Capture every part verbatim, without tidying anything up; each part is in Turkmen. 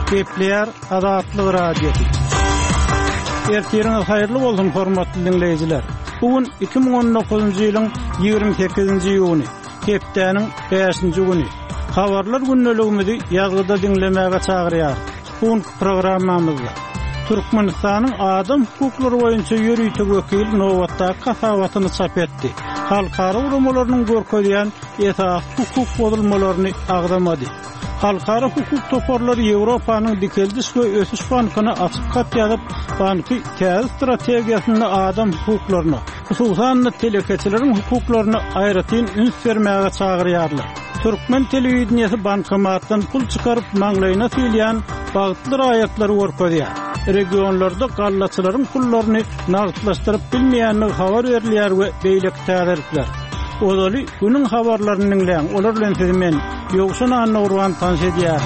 Kepler Adatlı Radyosu. Ertiriniz hayırlı bolsun hormatly dinleyijiler. Bugün iki bin on dokuzuncu ýylyň ýygrimi sekizinji ýuny, hepdeniň beşinji güni. Habarlar günneligimizi ýazgyda dinlemäge çagyrýar. Bu programmamyzda Türkmenistanyň adam hukuklary boýunça ýürüýtük wekil nowatda kasawatyny çap etdi. Halkara urumlarynyň görkezýän esas hukuk bozulmalaryny agdamady. Halkara hukuk toparlary Ýewropanyň dikeldiş we ösüş bankyna açyk gat ýazyp, banky täze strategiýasyny adam hukuklaryna, hususan telekeçileriň hukuklaryny aýratyn üns bermäge çagyrýarlar. Türkmen telewizionyasy bankomatdan pul çykaryp maňlaýyna silýän bagtly aýatlary görkezýär. Regionlarda gallaçylaryň pullaryny nagtlaşdyryp bilmeýänligi habar berilýär we beýleki täzirlikler. Odaly günüň habarlaryny dinleýän, olar bilen sizmen ýoksa anna urwan tanş edýär.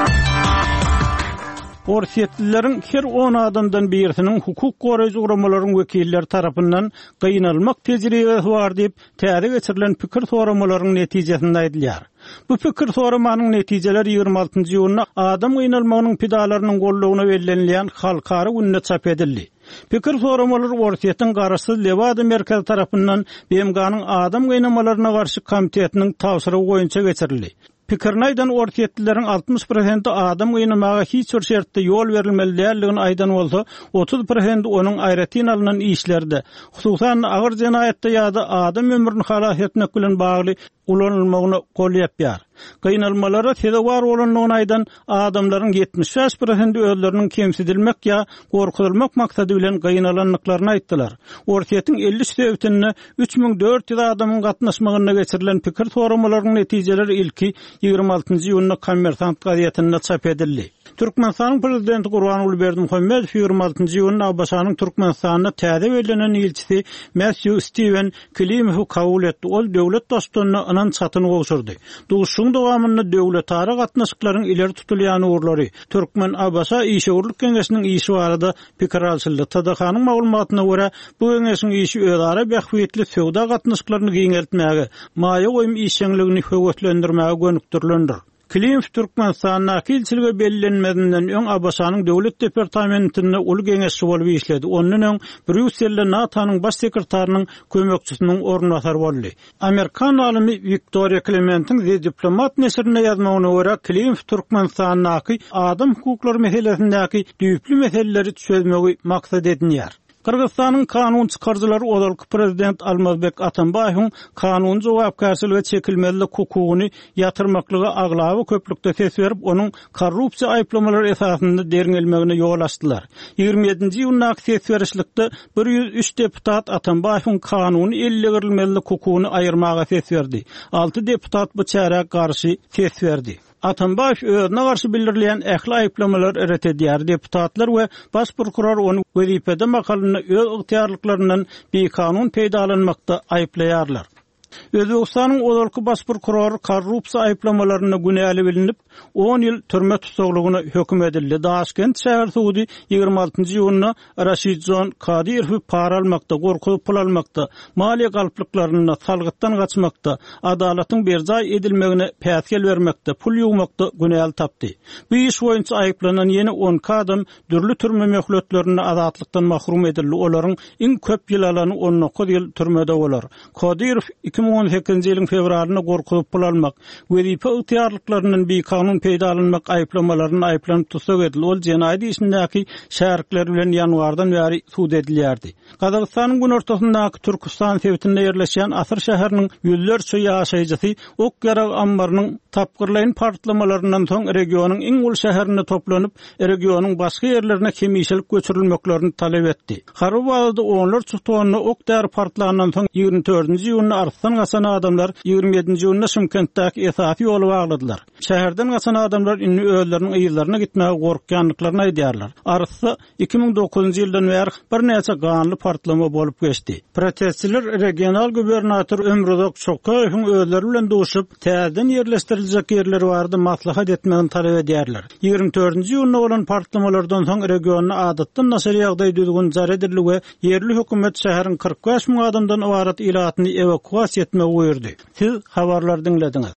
Orsiýetlilerin her on adamdan birisiniň hukuk goraýjy uramalaryň wekilleri tarapyndan gynalmak tejribesi bar diýip täze geçirilen pikir soramalaryň netijesinde aýdylýar. Bu pikir soramanyň netijeleri ýygrimi altynjy ýylyna adam gynalmagynyň pidalarynyň gollugyna bellenilýän halkara günne çap edildi. Pikir soramalary Orsiýetiň garaşsyz Lewada merkezi tarapyndan B M G'nyň adam gynamalaryna garşy komitetiniň tawsyrygy boýunça geçirildi. Pikirnaýdan Orsiýetlileriň altmış prosenti adam gynamaga hiç bir şertde ýol berilmeli däldigini aýdan bolsa, otuz prosenti onuň aýratyn alynan işlerde, hususan agyr jenaýatda ýa-da adam ömrüni halas etmek bilen bagly ulanylmagyny golýapýar. Gynalmalara sebäp bar bolanlygyny aýdan adamlaryň yetmiş beş prosenti özleriniň kemsidilmek ýa gorkutulmak maksady bilen gynalanlyklaryny aýtdylar. Orsiýetiň elli sebäpini üç bin dört ýüz adamyň gatnaşmagyna geçirilen pikir soramalaryň netijeleri ilki ýygrimi altynjy ýylyna Kommersant gazetinde çap edildi. Türkmenistanyň prezidenti Gurbanuly Berdimuhammedow ýygrimi altynjy ýylyna Abaşanyň Türkmenistanyna täze belenen ilçisi Matthew Steven Klimowy kabul etdi. Ol döwlet dostlugyny anan çatyny gowşurdy. Duşuň dowamyny döwletara gatnaşyklaryň ileri tutulýany urlary Türkmen Abaşa işgörlük keňeşiniň işi barada pikir alşyldy. T D K-nyň maglumatyna görä bu keňeşiň işi özara bähwetli sowda gatnaşyklaryny giňeltmäge, maýa goýum işçiligini höwetlendirmäge gönükdirilendir. Klimow Türkmenistanyň kilçiligi bellenmedinden öň Abaşanyň döwlet departamentinde uly geňeşçi bolup işledi. Ondan öň Brüsselde NATO'nyň baş sekretarinyň kömekçisiniň ornatary boldy. Amerikan alymy Victoria Clementiň The Diplomat nesrine ýazmagyna görä, Klimow Türkmenistanyň adam hukuklary meselesindäki düýpli meseleleri çözmegi maksat edinýär. Kırgızstanyň kanun çykarjylary odalky prezident Almazbek Atambaýowyň kanun jogapkärçiligi we çekilmezlik hukugyny ýatyrmaklygy aglawy köplükde ses berip, onuň korrupsiýa aýplamalary esasynda deriňelmegine ýol açdylar. ýygrimi ýedinji ýylyna ses berişlikde bir ýüz üç deputat Atambaýowyň kanuny ellegirilmezlik hukugyny aýyrmaga ses berdi. alty deputat bu çärek garşy ses berdi. Atambaýow özüne garşy bildirilýän ähli aýplamalary eret edýär. Deputatlar we baş prokuror onu wezipede makalyny öz ygtyarlyklaryndan bir kanun peýdalanmakda aýplaýarlar. Özbekistanyň odalky baş prokurory korrupsiýa aýplamalaryna günäli bilinip on ýyl türme tutuklugyna hökm edildi. Daşkent şäher sudy ýygrimi altynjy ýylyna Raşidjon Kadyrowy para almakda, gorkup pul almakda, maliýe galplyklaryna salgytdan gaçmakda, adalatyň berjay edilmegine päsgel bermekde, pul ýuwmakda günäli tapdy. Bu iş boýunça aýplanan ýene on adam dürli türme möhletlerini azatlykdan mahrum edildi. Olaryň iň köp ýyl alany on dokuz ýyl türmede bolar. Kadyrow iki bin on sekizinji ýylyň fevralyna gorkup pul almak, wezipe ygtyarlyklarynyň bir kanun peýdalanmak aýplamalaryny aýplanyp tutsak edildi. Ol jenaýat işindäki şäherkler bilen ýanwardan bäri suud edilýärdi. Gazagystanyň gün ortasyndaky Türkistan sebitinde ýerleşýän Asyr şäheriniň ýüzlerçe ýaşaýjysy ok ýarag ambarynyň tapgyrlaýyn partlamalarynyň soň regionyň iň ul şäherine toplanyp, regionyň başga ýerlerine kemişilik göçürilmeklerini talep etdi. Harabada onlarça tonna ok däri partlagandan soň ýygrimi dördünji ýylyna Arslan gaçan adamlar ýygrimi ýedinji ýylyna Şymkentdäki esasy ýoly bagladylar. Şäherden gaçan adamlar inni özleriniň ýyllaryna gitmäge gorkýanlyklaryny aýdýarlar. Arsy iki bin dokuzunji ýyldan bäri bir näçe ganly partlama bolup geçdi. Protestçiler regional gubernator Ömrüzok Çokaýowyň özleri bilen duşup, täzeden ýerleşdiriljek ýerleri bardy maslahat etmegini talep edýärler. ýygrimi dördünji ýylyna bolan partlamalardan soň regiony adatdan nasy ýagdaý düzgün jar edildi we yerli hökümet şäheriň kırk beş bin adamdan ibaret ilatyny evakuasiýa etmegi buyurdy. Siz habarlar dinlediňiz.